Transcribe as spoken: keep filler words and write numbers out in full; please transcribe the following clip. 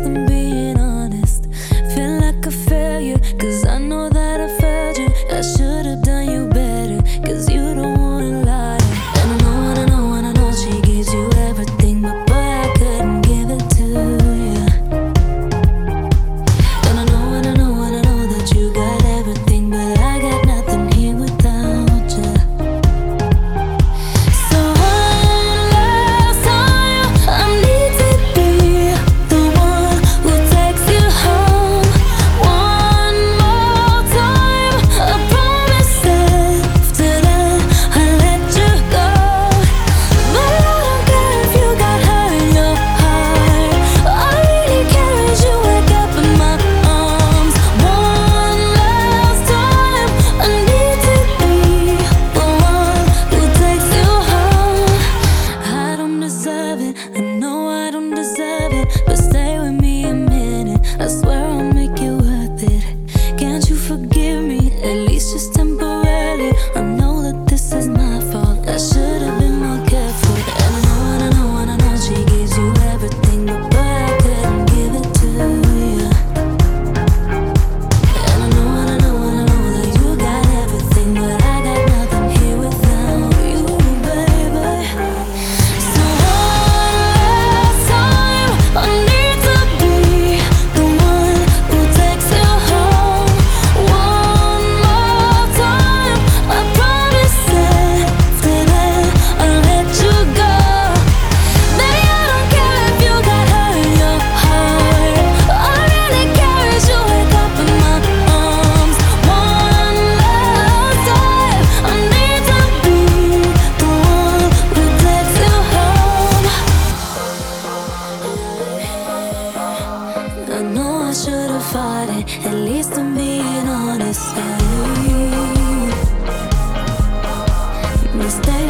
least I'm being honest. Feel like a failure, cause I know that I failed you. I should've done you better, cause you don't wanna lie. And I know, and I know, and I know she gives you everything, but boy, I couldn't give it to you. And I know, and I know, and I know that you got everything, but I got nothing here without you. So one last time, I need to be the one who takes you home. One more time, I promise after that I'll let you go. But I don't care if you got hurt in your heart. All I really care is you wake up in my arms. One last time, I need to be the one who takes you home. I don't deserve it, I know I don't deserve it, but stay with me a minute, I swear I'll make it worth it. Can't you forgive me, at least just temporarily? I know that this is my fault, I should've been more careful. And I know, and I know, and I know she gives you everything, but boy, I couldn't give it to you. And I know, and I know, and I know that you got everything, but I got nothing here without you, baby. So one last time, I need to be the one who takes you home. One more time, I promise after that I'll let you go. Baby, I don't care if you got hurt in your heart. All I really care is you wake up in my arms. One last time, I need to be the one who takes you home. I know I should've fought it, at least I'm being honest. Hey. Mistakes